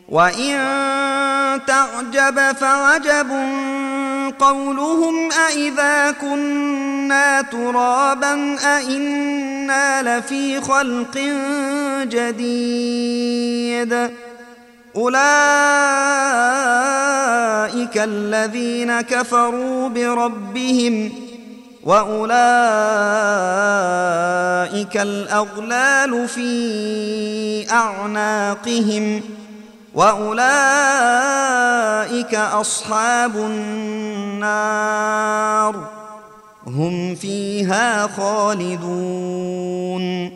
وإن تعجب فعجب قولهم أإذا كنا ترابا أإنا لفي خلق جديد أولئك الذين كفروا بربهم وأولئك الأغلال في أعناقهم وأولئك أصحاب النار هم فيها خالدون